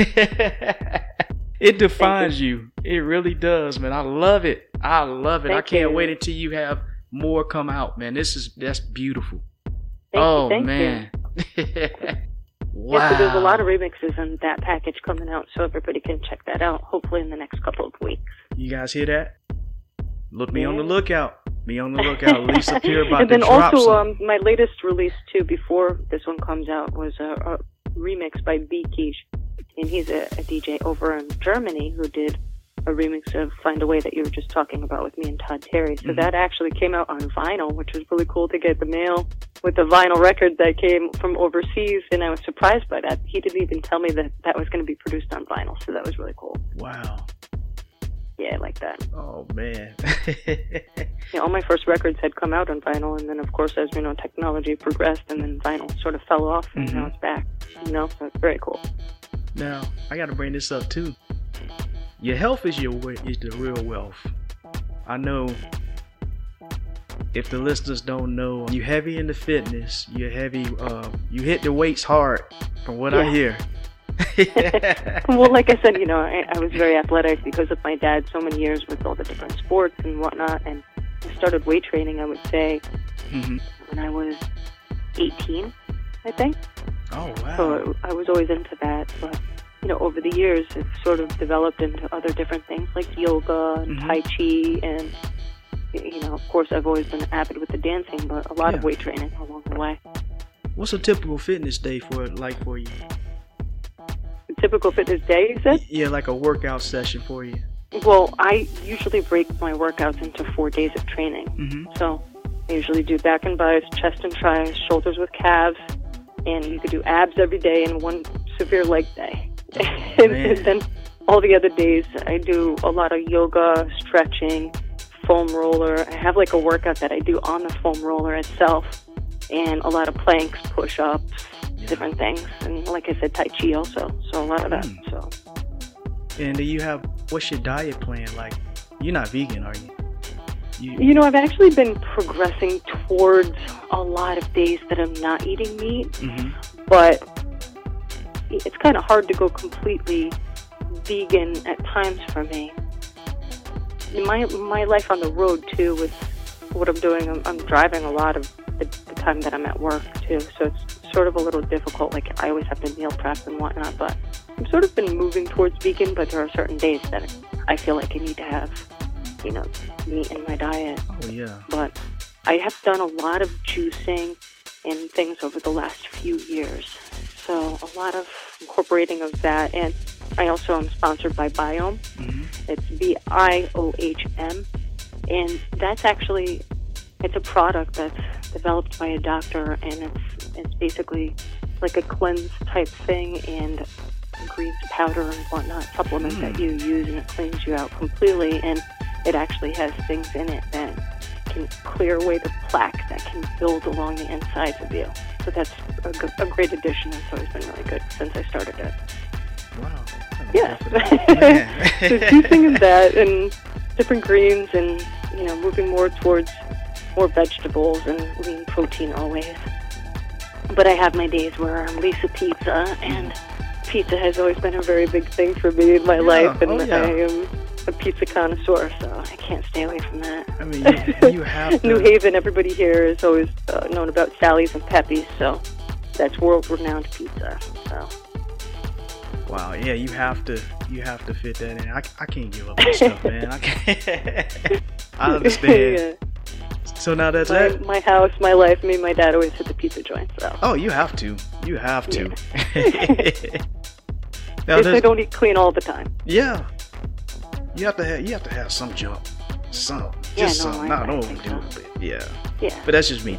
It defines you. It really does, man. I love it. I can't wait until you have more come out, man. That's beautiful. Thank man. You. Wow. Yeah, so there's a lot of remixes in that package coming out, so everybody can check that out, hopefully in the next couple of weeks. You guys hear that? Be on the lookout. Be on the lookout. Lisa Pure about and to then drop also, some. my latest release, too, before this one comes out, was a remix by B. Quiche. And he's a DJ over in Germany who did a remix of Find a Way that you were just talking about with me and Todd Terry. So that actually came out on vinyl, which was really cool to get the mail with the vinyl record that came from overseas. And I was surprised by that. He didn't even tell me that was going to be produced on vinyl. So that was really cool. Wow. Yeah, I like that. Oh, man. All my first records had come out on vinyl. And then, of course, as we know, technology progressed and then vinyl sort of fell off. And now it's back. So it's very cool. Now, I got to bring this up, too. Your health is the real wealth. I know if the listeners don't know, you're heavy into fitness. You're heavy. You hit the weights hard, from what I hear. Well, like I said, I was very athletic because of my dad so many years with all the different sports and whatnot. And I started weight training, I would say, when I was 18, I think. Oh, wow. So I was always into that. But, over the years, it's sort of developed into other different things like yoga and Tai Chi. And, of course, I've always been avid with the dancing, but a lot of weight training along the way. What's a typical fitness day for you? A typical fitness day, you said? Yeah, like a workout session for you. Well, I usually break my workouts into 4 days of training. So I usually do back and bis, chest and tris, shoulders with calves, and you could do abs every day and one severe leg day. And then all the other days, I do a lot of yoga, stretching, foam roller. I have like a workout that I do on the foam roller itself, and a lot of planks, push-ups, different things. And like I said, Tai Chi also, so a lot of that. So. And do you have, what's your diet plan? Like, you're not vegan, are you? You know, I've actually been progressing towards a lot of days that I'm not eating meat, but it's kind of hard to go completely vegan at times for me. My life on the road, too, with what I'm doing, I'm driving a lot of the time that I'm at work, too, so it's sort of a little difficult. Like, I always have to meal prep and whatnot, but I've sort of been moving towards vegan, but there are certain days that I feel like I need to have, you know, meat in my diet. Oh, yeah. But I have done a lot of juicing and things over the last few years, so a lot of incorporating of that. And I also am sponsored by Biohm. It's BIOHM, and that's actually, it's a product that's developed by a doctor, and it's basically like a cleanse type thing, and greens powder and whatnot, supplement that you use, and it cleans you out completely. And it actually has things in it that can clear away the plaque that can build along the insides of you. So that's a great addition. It's always been really good since I started it. Wow. Yeah. So juicing and that, and different greens, and, you know, moving more towards more vegetables and lean protein always. But I have my days where I'm Lisa Pizza, and pizza has always been a very big thing for me in my life, and I am a pizza connoisseur, so I can't stay away from that. I mean, you have to. New Haven, everybody here is always known about Sally's and Pepe's, so that's world-renowned pizza. So. Wow, yeah, you have to fit that in. I can't give up that stuff, man. I can't. I understand. Yeah. So now that's my house, my life. Me and my dad always hit the pizza joint. So. Oh, you have to. You have to. Yeah. Now, I don't eat clean all the time. Yeah. You have to have some junk. Some. Just some. Not overdo it. Yeah. Yeah. But that's just me.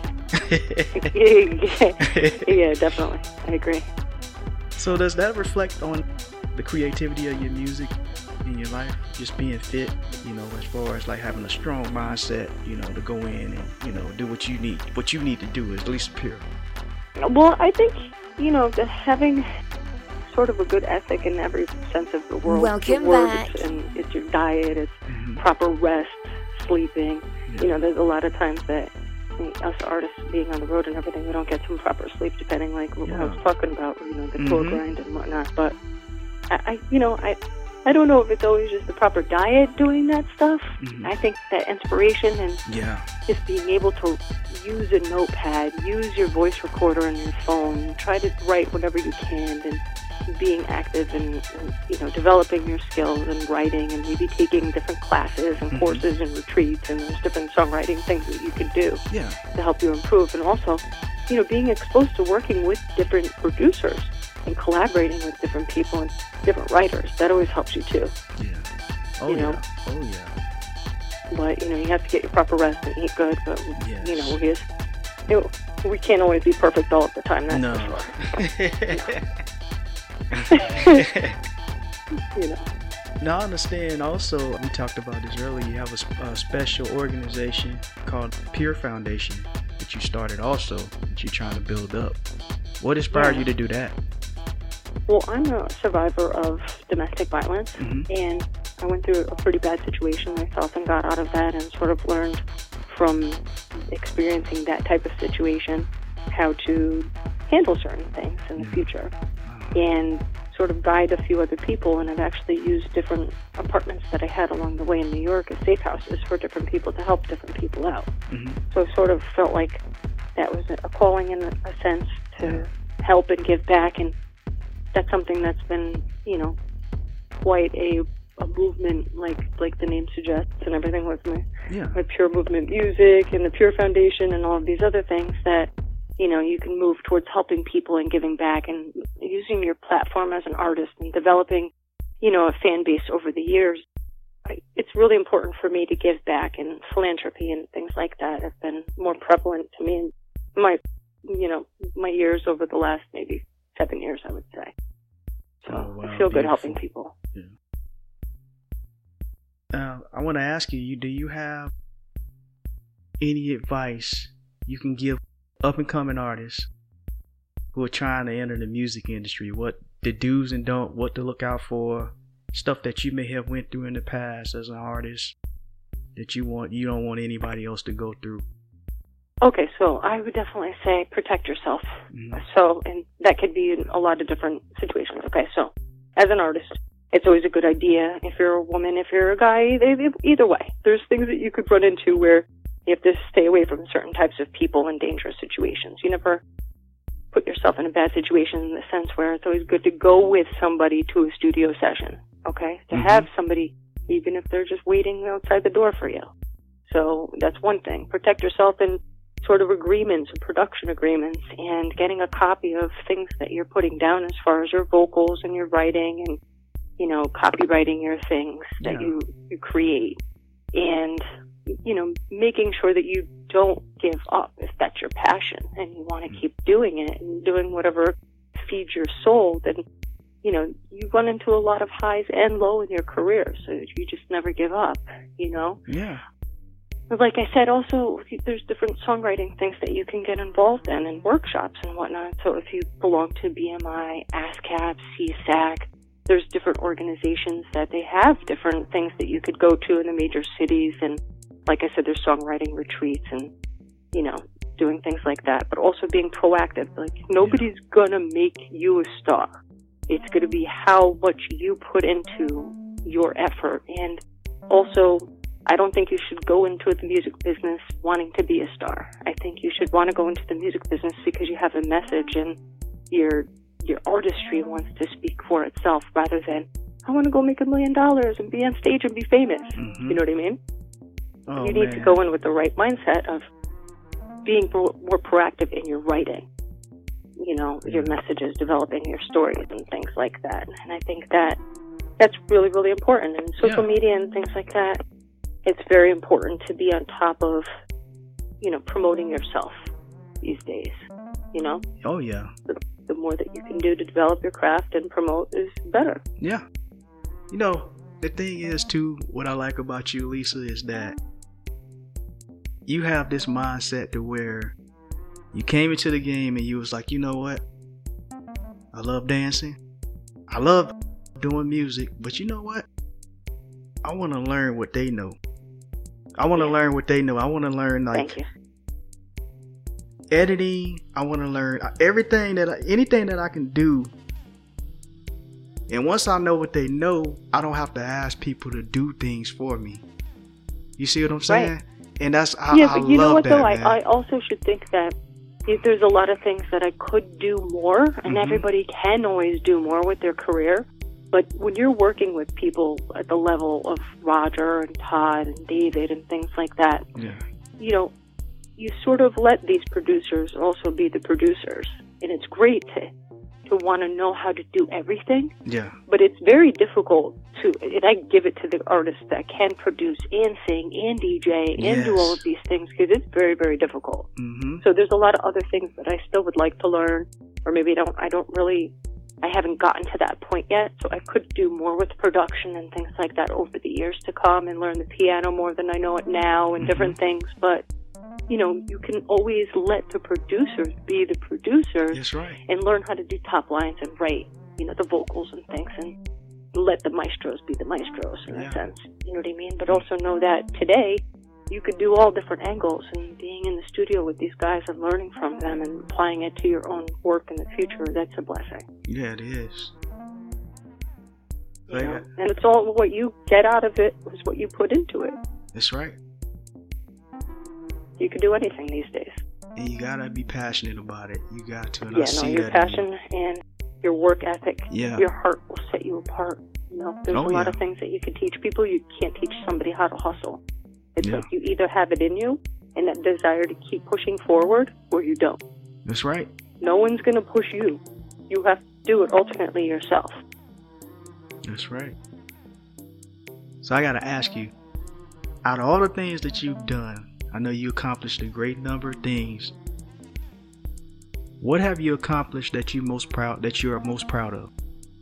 Yeah, definitely. I agree. So does that reflect on the creativity of your music in your life? Just being fit, you know, as far as like having a strong mindset, you know, to go in and, you know, do what you need. What you need to do is at least pure. Well, I think, you know, having sort of a good ethic in every sense of the word. Welcome back. And it's your diet, it's proper rest, sleeping. Yeah. You know, there's a lot of times that us artists being on the road and everything, we don't get some proper sleep, depending like what I was talking about, you know, the tour grind and whatnot. But I don't know if it's always just the proper diet doing that stuff. I think that inspiration and just being able to use a notepad, use your voice recorder on your phone, try to write whatever you can, and being active and you know, developing your skills and writing, and maybe taking different classes and courses and retreats, and there's different songwriting things that you can do to help you improve. And also, you know, being exposed to working with different producers and collaborating with different people and different writers, that always helps you too. You know? But, you know, you have to get your proper rest and eat good, but, you know, we can't always be perfect all of the time, that's for sure. You know. Now I understand also, we talked about this earlier, you have a special organization called Pure Foundation that you started also, that you're trying to build up. What inspired you to do that? Well, I'm a survivor of domestic violence, and I went through a pretty bad situation myself and got out of that, and sort of learned from experiencing that type of situation how to handle certain things in the future, and sort of guide a few other people. And I've actually used different apartments that I had along the way in New York as safe houses for different people to help different people out. So I sort of felt like that was a calling in a sense to help and give back, and that's something that's been, you know, quite a movement, like the name suggests, and everything with my Pure Movement music and the Pure Foundation and all of these other things that, you know, you can move towards helping people and giving back and using your platform as an artist and developing, you know, a fan base over the years. It's it's really important for me to give back, and philanthropy and things like that have been more prevalent to me in my years over the last maybe 7 years, I would say. So I feel good helping people. Yeah. I want to ask you, do you have any advice you can give up-and-coming artists who are trying to enter the music industry? What the do's and don'ts, what to look out for, stuff that you may have went through in the past as an artist that you don't want anybody else to go through? Okay, so I would definitely say protect yourself. Mm-hmm. So, and that could be in a lot of different situations. Okay, so as an artist, it's always a good idea, if you're a woman, if you're a guy, either way, there's things that you could run into where you have to stay away from certain types of people in dangerous situations. You never put yourself in a bad situation in the sense where it's always good to go with somebody to a studio session, okay? To have somebody, even if they're just waiting outside the door for you. So that's one thing. Protect yourself in sort of agreements, production agreements, and getting a copy of things that you're putting down as far as your vocals and your writing and, copywriting your things that you create. And, making sure that you don't give up if that's your passion and you want to keep doing it and doing whatever feeds your soul, then, you run into a lot of highs and lows in your career, so you just never give up, Yeah. Like I said, also, there's different songwriting things that you can get involved in and workshops and whatnot. So if you belong to BMI, ASCAP, CSAC, there's different organizations that they have different things that you could go to in the major cities. And like I said, there's songwriting retreats and, doing things like that. But also being proactive. Like, nobody's going to make you a star. It's going to be how much you put into your effort. And also, I don't think you should go into the music business wanting to be a star. I think you should want to go into the music business because you have a message and your artistry wants to speak for itself rather than, I want to go make $1 million and be on stage and be famous. Mm-hmm. You know what I mean? Oh, you need to go in with the right mindset of being more proactive in your writing. Your messages, developing your stories and things like that. And I think that's really, really important. And social media and things like that, it's very important to be on top of, promoting yourself these days, Oh, yeah. The more that you can do to develop your craft and promote is better. Yeah. The thing is, too, what I like about you, Lisa, is that you have this mindset to where you came into the game and you was like, you know what? I love dancing. I love doing music. But you know what? I want to learn what they know. I want to learn what they know. I want to learn, Thank you. Editing. I want to learn anything that I can do. And once I know what they know, I don't have to ask people to do things for me. You see what I'm saying? Right. And that's but you know what, though? man. I also should think that there's a lot of things that I could do more, and everybody can always do more with their career. But when you're working with people at the level of Roger and Todd and David and things like that, you sort of let these producers also be the producers. And it's great to want to know how to do everything. Yeah. But it's very difficult and I give it to the artists that can produce and sing and DJ and do all of these things, because it's very, very difficult. Mm-hmm. So there's a lot of other things that I still would like to learn, or maybe I haven't gotten to that point yet, so I could do more with production and things like that over the years to come and learn the piano more than I know it now and different things. But, you can always let the producers be the producers. That's right. And learn how to do top lines and write, the vocals and things, and let the maestros be the maestros in a sense. You know what I mean? But also know that today you could do all different angles, and being in the studio with these guys and learning from them and applying it to your own work in the future, that's a blessing. Yeah, it is. And it's all what you get out of it is what you put into it. That's right. You can do anything these days. And you gotta be passionate about it. You got to. And your passion and your work ethic, your heart will set you apart. There's a lot of things that you can teach people. You can't teach somebody how to hustle. It's like you either have it in you and that desire to keep pushing forward, or you don't. That's right. No one's going to push you. You have to do it ultimately yourself. That's right. So I got to ask you, out of all the things that you've done, I know you accomplished a great number of things. What have you accomplished that you are most proud of?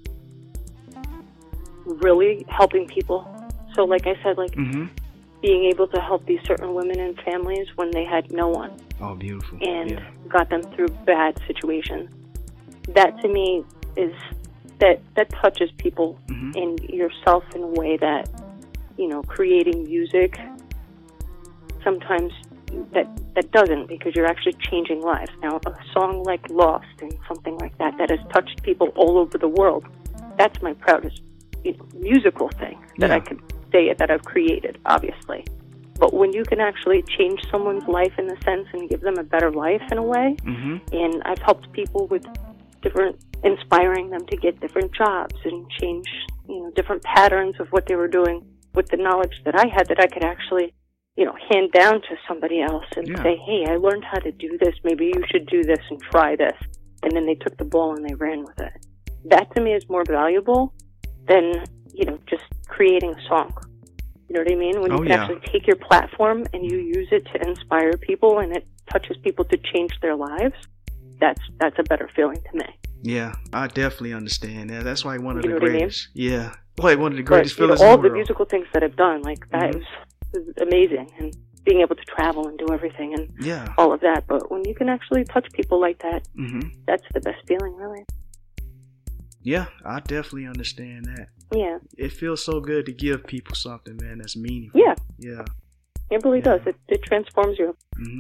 Really helping people. So like I said, being able to help these certain women and families when they had no one. Oh, beautiful. And got them through bad situations. That to me is that touches people in yourself in a way that, creating music sometimes that doesn't, because you're actually changing lives. Now, a song like Lost and something like that has touched people all over the world. That's my proudest musical thing that I could say that I've created, obviously. But when you can actually change someone's life in a sense and give them a better life in a way, and I've helped people with inspiring them to get different jobs and change, different patterns of what they were doing with the knowledge that I had that I could actually, hand down to somebody else and say, hey, I learned how to do this. Maybe you should do this and try this. And then they took the ball and they ran with it. That to me is more valuable than, just creating a song. You know what I mean? When you can actually take your platform and you use it to inspire people and it touches people to change their lives, that's a better feeling to me. Yeah, I definitely understand that. That's like one of the know greatest. I mean? Yeah, like one of the greatest feelings all in the world. the musical things that I've done, like that was amazing, and being able to travel and do everything and all of that. But when you can actually touch people like that, that's the best feeling, really. Yeah, I definitely understand that. Yeah. It feels so good to give people something, man, that's meaningful. Yeah. Yeah. It really does. It transforms you,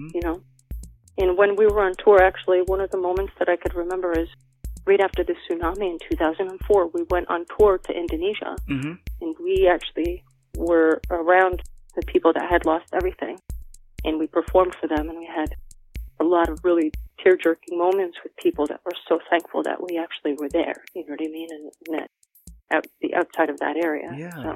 And when we were on tour, actually, one of the moments that I could remember is right after the tsunami in 2004, we went on tour to Indonesia. And we actually were around the people that had lost everything. And we performed for them, and we had a lot of really tear-jerking moments with people that were so thankful that we actually were there. You know what I mean? And that the outside of that area. Yeah. So.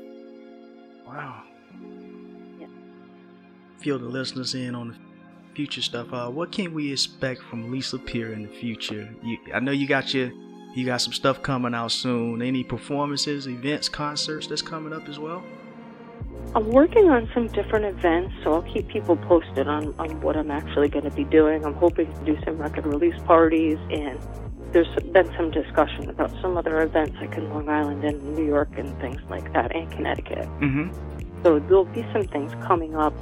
Wow. Yeah. Fill the listeners in on the future stuff. What can we expect from Lisa Peer in the future? I know you got some stuff coming out soon. Any performances, events, concerts that's coming up as well? I'm working on some different events, so I'll keep people posted on what I'm actually going to be doing. I'm hoping to do some record release parties, and there's been some discussion about some other events like in Long Island and New York and things like that, and Connecticut. So there'll be some things coming up,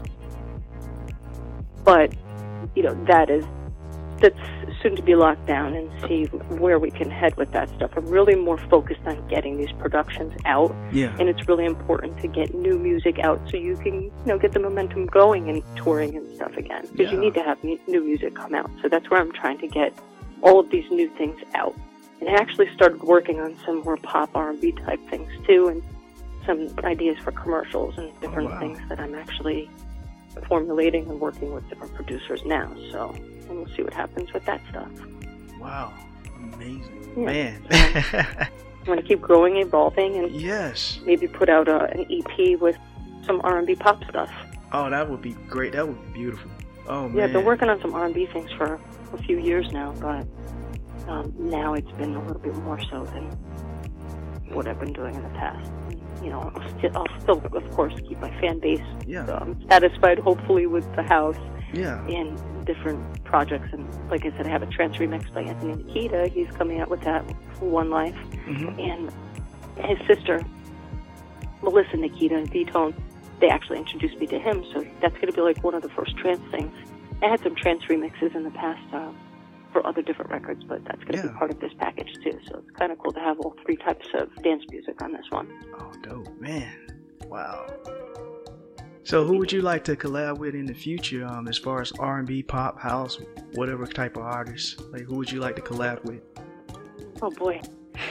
but that's soon to be locked down and see where we can head with that stuff. I'm really more focused on getting these productions out, and it's really important to get new music out so you can get the momentum going and touring and stuff again, because you need to have new music come out. So that's where I'm trying to get all of these new things out. And I actually started working on some more pop R&B type things too, and some ideas for commercials and different things that I'm actually formulating and working with different producers now. So, and we'll see what happens with that stuff. Wow, amazing, man! I want to keep growing, evolving, and maybe put out an EP with some R&B pop stuff. Oh, that would be great. That would be beautiful. Oh man! Yeah, I've been working on some R&B things for a few years now, but now it's been a little bit more so than what I've been doing in the past. I'll still, of course, keep my fan base satisfied, hopefully, with the house and different projects. And like I said, I have a trance remix by Anthony Nikita. He's coming out with that for One Life. And his sister, Melissa Nikita, V-Tone, they actually introduced me to him. So that's going to be like one of the first trance things. I had some trance remixes in the past for other different records, but that's going to be part of this package too. So it's kind of cool to have all three types of dance music on this one. Oh, dope, man! Wow. So, who would you like to collab with in the future? As far as R&B, pop, house, whatever type of artist, like who would you like to collab with? Oh boy.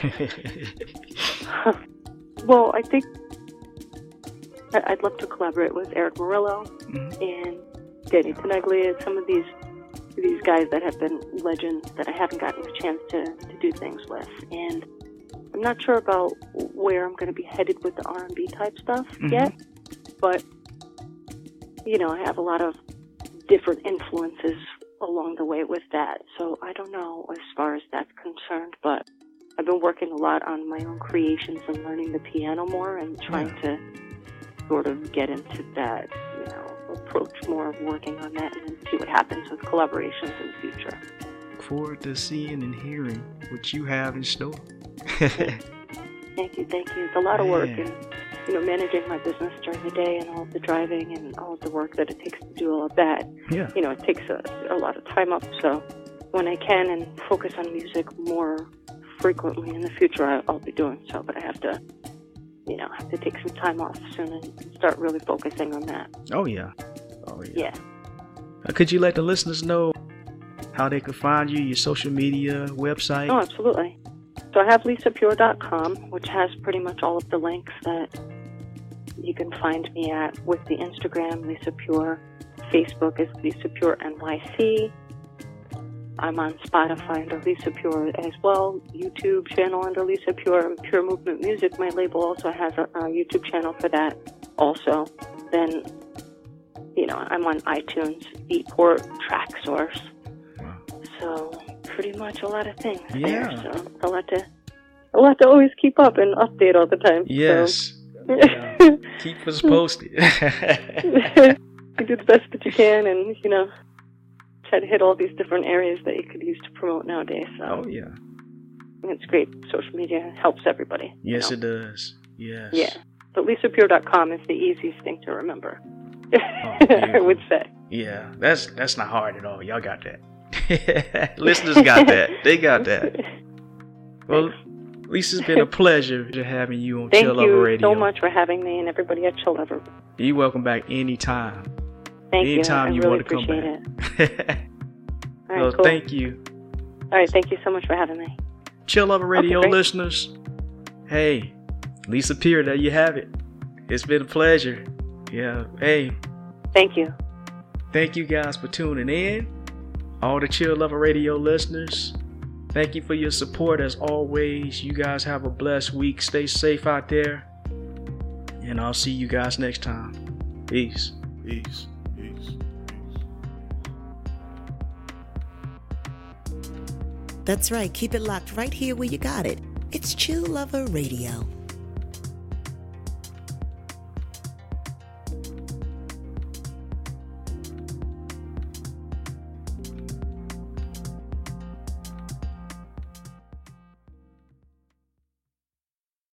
Well, I think I'd love to collaborate with Eric Morillo and Danny Tenaglia, some of these guys that have been legends that I haven't gotten a chance to do things with. And I'm not sure about where I'm going to be headed with the R&B type stuff yet, but, I have a lot of different influences along the way with that. So I don't know as far as that's concerned, but I've been working a lot on my own creations and learning the piano more and trying to sort of get into that, approach more of working on that and then see what happens with collaborations in the future. Look forward to seeing and hearing what you have in store. Thank you. It's a lot of work, and managing my business during the day and all of the driving and all of the work that it takes to do all of that. Yeah. It takes a lot of time up. So when I can and focus on music more frequently in the future, I'll be doing so. But I have to take some time off soon and start really focusing on that. Oh yeah. Yeah. Could you let the listeners know how they could find you, your social media, website? Oh, absolutely. So I have LisaPure.com, which has pretty much all of the links that you can find me at, with the Instagram, Lisa Pure. Facebook is Lisa Pure NYC. I'm on Spotify under Lisa Pure as well. YouTube channel under Lisa Pure. And Pure Movement Music, my label, also has a YouTube channel for that also. Then, I'm on iTunes, Beatport, TrackSource. Wow. So pretty much a lot of things Yeah. there. So a lot to always keep up and update all the time. Yes. So. Yeah. Keep us posted. You do the best that you can, and try to hit all these different areas that you could use to promote nowadays. So Oh yeah. it's great. Social media helps everybody. Yes, it does. Yes. Yeah. But LisaPure.com is the easiest thing to remember. Yeah. I would say. Yeah, that's not hard at all. Y'all got that. Listeners got that. They got that. Well, Lisa, it's been a pleasure having you on Chill Lover Radio. Thank you so much for having me and everybody at Chill Lover. You're welcome back anytime. Thank anytime you. you I want to come appreciate back. All right, cool. Thank you. All right, thank you so much for having me. Chill Lover Radio Okay, listeners. Hey, Lisa Pure, there you have it. It's been a pleasure. Yeah, hey. Thank you. Thank you guys for tuning in. All the Chill Lover Radio listeners, thank you for your support as always. You guys have a blessed week. Stay safe out there. And I'll see you guys next time. Peace. Peace. Peace. That's right. Keep it locked right here where you got it. It's Chill Lover Radio.